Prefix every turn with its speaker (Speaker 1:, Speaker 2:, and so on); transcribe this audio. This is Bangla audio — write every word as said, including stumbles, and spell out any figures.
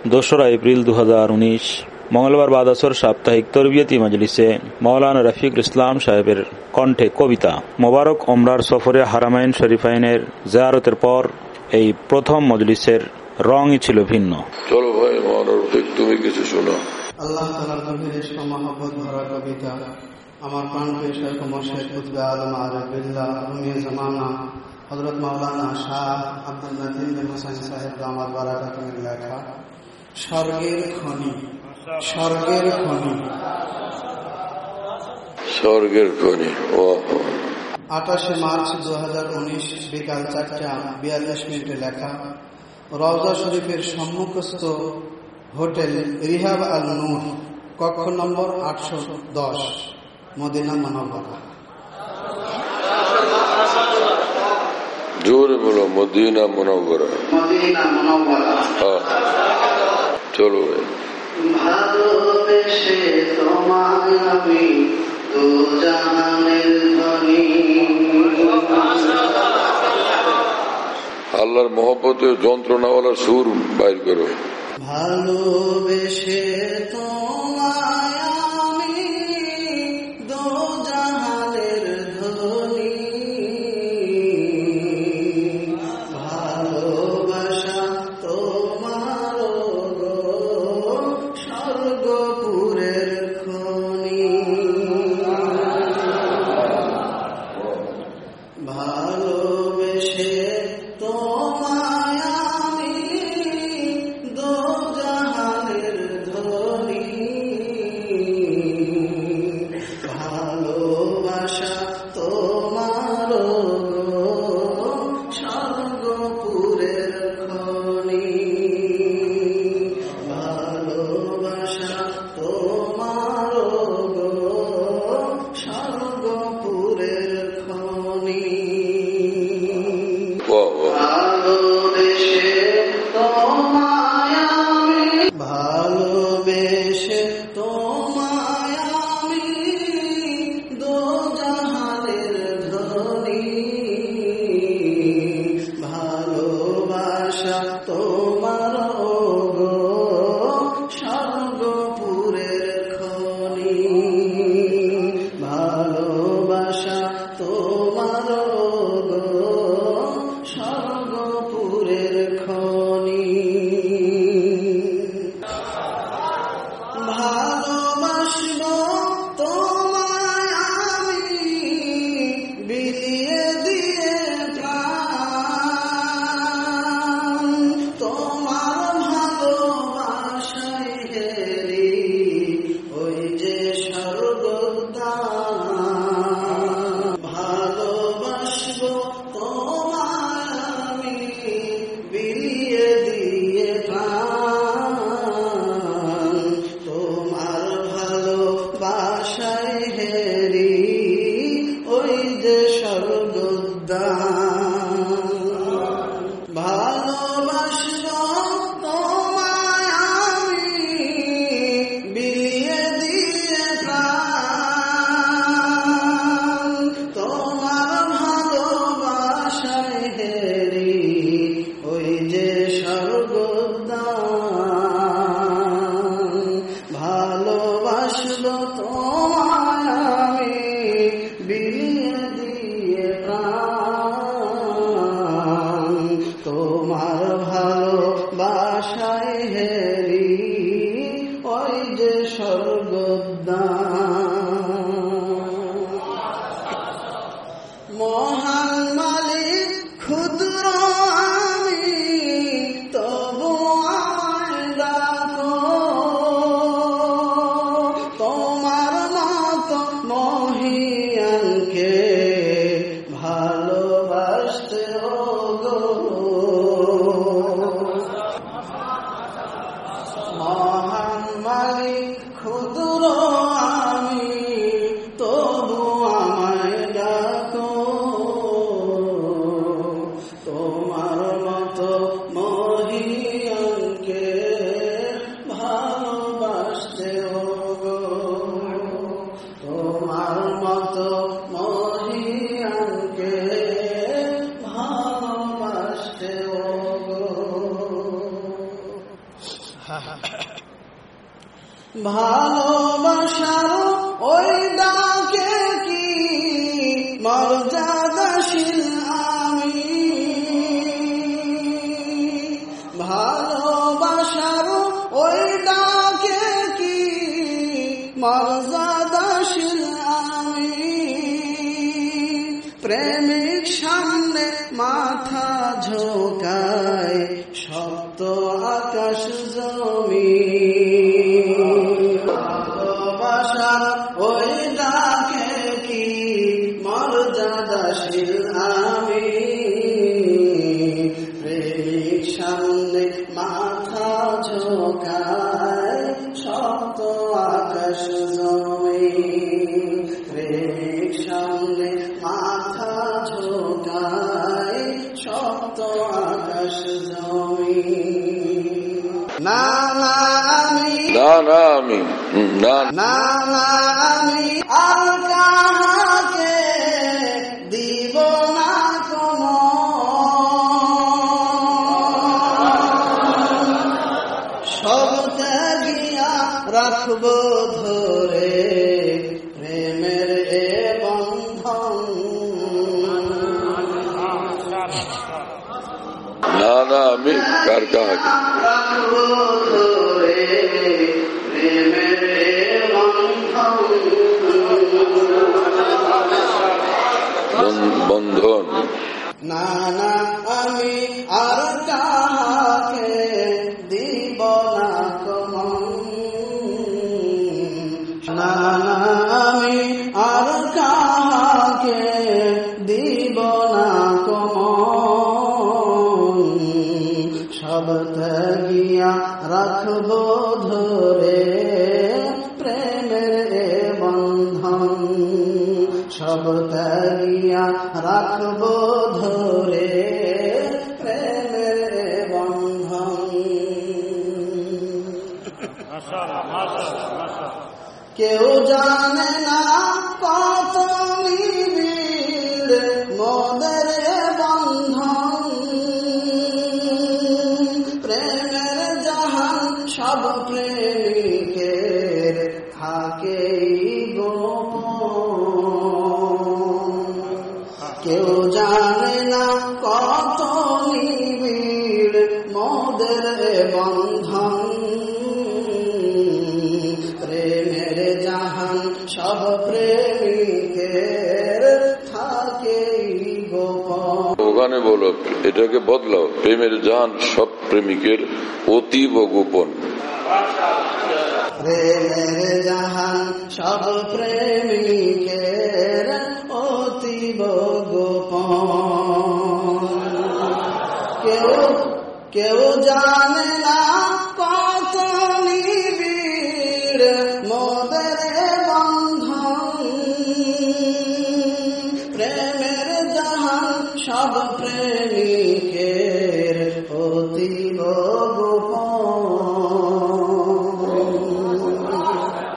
Speaker 1: দোসরা এপ্রিল দু হাজার উনিশ মঙ্গলবার বাদ আসর সাপ্তাহিক তরবিয়তি মজলিসে মাওলানা রফিকুল ইসলাম সাহেবের কণ্ঠে কবিতা। মোবারক ওমরার সফরে হারামাইন শরীফাইনের জিয়ারতের পর এই প্রথম মজলিসের রঙই ছিল ভিন্ন।
Speaker 2: চলো ভাই রফিক, তুমি কিছু শোনো।
Speaker 3: আল্লাহ তাআলার গভীর ইশক ও মহব্বত ভরা কবিতা। আমার প্রাণপ্রিয় শাইখ মুর্শিদ কুতবে আলম আরিফ বিল্লাহ রুমিয়ে জামানা হযরত মাওলানা শাহ আব্দুল লতিফ বিন হোসেন সাহেব দামাত বারাকাতুহুর লেখা স্বর্গের খনি। স্বর্গের খনি
Speaker 2: স্বর্গের খনি
Speaker 3: আঠাশে মার্চ দু হাজার উনিশ বিকাল চারটা বিয়াল্লিশ মিনিটে লেখা। রওজা শরীফের সম্মুখস্থ হোটেল রিহাব আল নূর, কক্ষ নম্বর আটশো দশ, মদিনা মুনাওয়ারা।
Speaker 2: জোরে বলো, মদিনা মুনাওয়ারা।
Speaker 3: মদিনা মুনাওয়ারা।
Speaker 2: চলো।
Speaker 3: ভালোবেসে তোমায় আমি দু জাহানের ধনী।
Speaker 2: আল্লাহর মহব্বতের যন্ত্রণাওয়ালা সুর বাইর করো।
Speaker 3: ভালোবেসে তোমায় আমি দু জাহানের ধনী। ভালোবাসা তোমার গো স্বর্গপুরের খনি। ভালোবেসে তোমায় আমি দু জাহানের ধনী। ভালোবাসা তোমার গো স্বর্গপুরের খনি। ভালোবাসা তোমার গো স্বর্গপুরের খনি। ভালোবেসে তোমায় আমি ভালোবেসে তোমায় আমি দু জাহানের ধনী। ভালোবাসা তোমার গো স্বর্গপুরের খনি। ভালোবাসা তোমার গো স্বর্গপুরের খনি। ভালোবাসবো তোমায় আমি বিলিয়ে দিয়ে প্রাণ। তোমার ভালোবাসায় হেরি ওই যে স্বর্গদ্বার। ভালোবাসবো তোমায় আমি বিলিয়ে দিয়ে প্রাণ। তোমার ভালোবাসায় হেরি ওই যে স্বর্গদ্বার। ভালোবাসবো তোমায় আমি বিলিয়ে দিয়ে প্রাণ। তোমার ভালোবাসায় হেরি ওই যে স্বর্গদ্বার। ভালোবাসবো তোমায় আমি বিলিয়ে দিয়ে প্রাণ। তোমার ভালোবাসায় হেরি ওই যে স্বর্গদ্বার। মহান মালিক ক্ষুদ্র আমি তবু আমায় ডাকো। তোমার মতো মহিয়ানকে ভালোবাসতে গো। মহান মালিক ক্ষুদ্র আমি তবু আমায় ডাকো। তোমার মতো মহিয়ানকে ভালোবাসতে গো। তোমার মতো মহিয়ানকে ভালোবাসতে গো। ভালোবাসার ওই ডাকে কি মর্যাদাশীল আমি, ভালোবাসার ওই ডাকে কি মর্যাদাশীল আমি, প্রেমিক সামনে মাথা ঝোঁকায় সপ্ত আকাশ জমি, ভালোবাসার ওই ডাকে কি মর্যাদাশীল আমি, প্রেমিক সামনে মাথা ঝোঁকায় সপ্ত আকাশ জমি, প্রেমিক সামনে মাথা ঝোঁকায় সপ্ত আকাশ জমি। না না আমি
Speaker 2: না না আমি না
Speaker 3: না না আমি আর কাহাকে দিব না কোনো, সব ত্যাগিয়া রাখবো ধরে প্রেমের এ বন্ধন।
Speaker 2: না না আমি কার কাহাকে
Speaker 3: রাখবো ধরে প্রেমের এ
Speaker 2: বন্ধন।
Speaker 3: না না আমি আর কাহাকে দিব না কমন, না না আমি আর কাহাকে দিব না কমন, সব ত্যাগিয়া রাখবো ধরে প্রেমের বন্ধন, সব ত্যাগিয়া রাখবো ধরে প্রেমের বন্ধন। কেউ জানে না কত নিবিড় মোদের বন্ধন, প্রেমের জাহান সব প্রেমিকের থাকে গোপন, কেউ জানে না কত নিবিড় মোদের বন্ধন, প্রেমের জাহান সব প্রেমিকের থাকে গোপন।
Speaker 2: ওখানে বলো এটাকে বদলাও, প্রেমের জাহান সব প্রেমিকের অতীব গোপন।
Speaker 3: প্রেমের জাহান সব প্রেমিকের অতীব গোপন, কেউ কেউ জানে না কত নিবিড় মোদের বন্ধন, প্রেমের জাহান সব প্রেমিকের অতীব